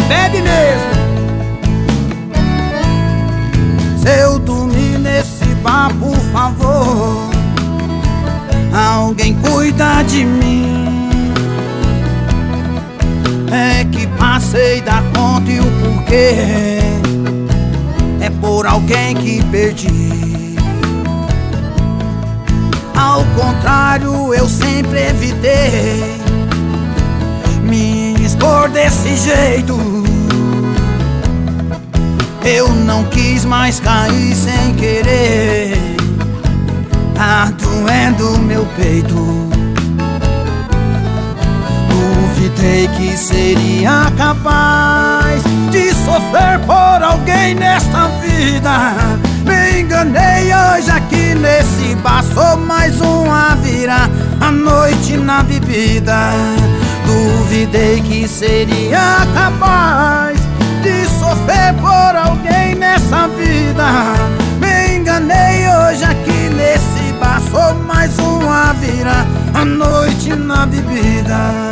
bebe mesmo. Se eu dormir nesse bar, por favor, alguém cuida de mim. É que passei da conta e o porquê é por alguém que perdi. Ao contrário, eu sempre evitei me expor desse jeito. Eu não quis mais cair sem querer, tá doendo meu peito. Duvidei que seria capaz de sofrer por alguém nesta vida. Me enganei hoje aqui nesse bar, sou mais um a virar a noite na bebida. Duvidei que seria capaz de sofrer por alguém nessa vida. Me enganei hoje aqui nesse bar, sou mais um a virar a noite na bebida.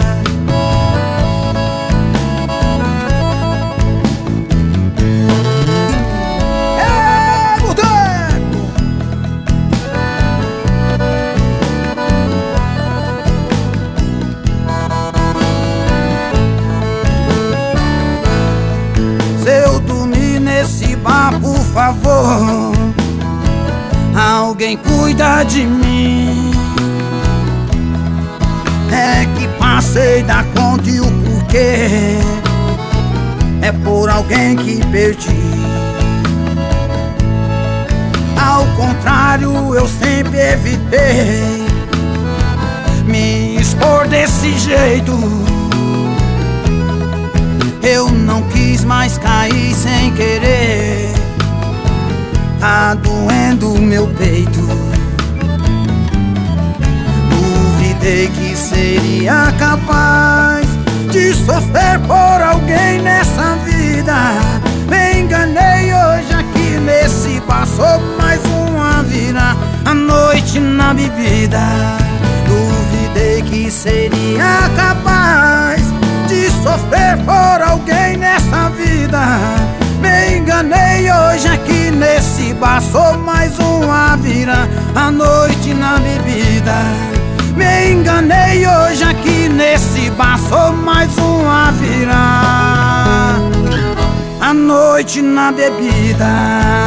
Nesse bar, por favor, alguém cuida de mim. É que passei da conta e o porquê é por alguém que perdi. Ao contrário, eu sempre evitei me expor desse jeito. Eu não quis mais cair sem querer, tá doendo meu peito. Duvidei que seria capaz de sofrer por alguém nessa vida. Me enganei hoje aqui nesse bar, sou mais um a virar a noite na bebida. Duvidei que seria capaz de sofrer por alguém nessa vida. Me enganei hoje aqui nesse bar, sou mais um a virar a noite na bebida. Me enganei hoje aqui nesse bar, sou mais um a virar a noite na bebida.